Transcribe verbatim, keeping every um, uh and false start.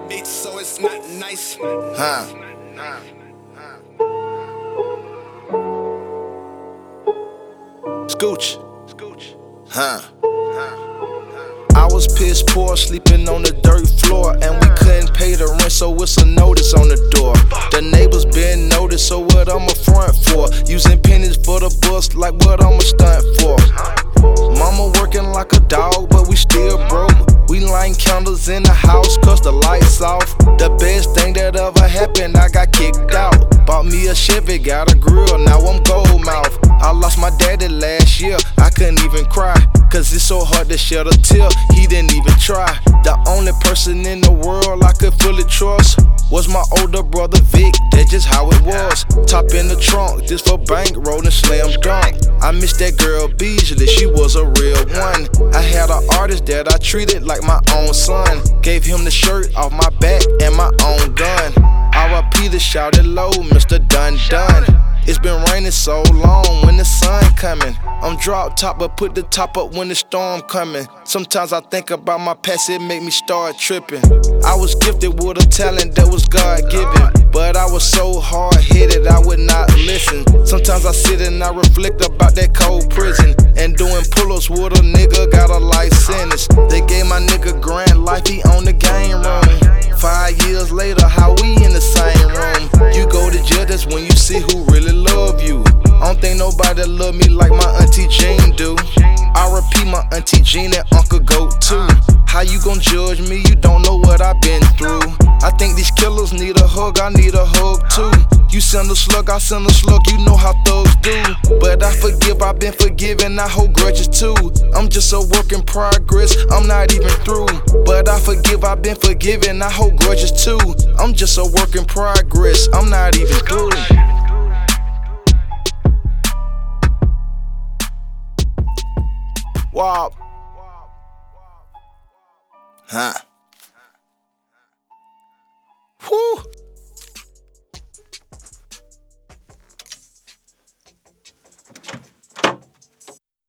beats, so it's not nice. Huh. Scooch. Scooch. Huh. I was piss poor, sleeping on the dirt floor, and we couldn't pay the rent, so it's a notice on the door. The neighbors been noticed, so what I'ma front for? Using pennies for the bus, like what I'ma stunt for? Mama working like a dog, but we still broke. We lighting candles in the house, cause the lights off. The best thing that ever happened, I got kicked out. Bought me a Chevy, got a grill, now I'm gold mouth. I lost my daddy last year, I couldn't even cry, cause it's so hard to shed a tear, he didn't even try. The only person in the world I could fully trust was my older brother Vic, that's just how it was. Top in the trunk, this for bankroll and slam dunk. I miss that girl Beasley, she was a real one. I had an artist that I treated like my own son. Gave him the shirt off my back and my own gun. R I P the shouted low, Mister Dun Dun. It's been raining so long, when the sun coming? I'm drop top, but put the top up when the storm coming. Sometimes I think about my past, it make me start tripping. I was gifted with a talent that was God-given, but I was so hard-headed I would not listen. Sometimes I sit and I reflect about that cold prison, and doing pull-ups with a nigga got a life sentence. They gave my nigga grand life, he on the game room. Five years later, how we in the same room? You go to jail, that's when you see who really love you. I don't think nobody love me like my auntie Jean do. R I P my auntie Jean and Uncle Goat too. How you gon' judge me? You don't know what I've been through. I think these killers need a hug, I need a hug too. You send a slug, I send a slug, you know how thugs do. But I forgive, I've been forgiven, I hold grudges too. I'm just a work in progress, I'm not even through. But I forgive, I've been forgiven, I hold grudges too. I'm just a work in progress, I'm not even through. Wow. Huh. Whew.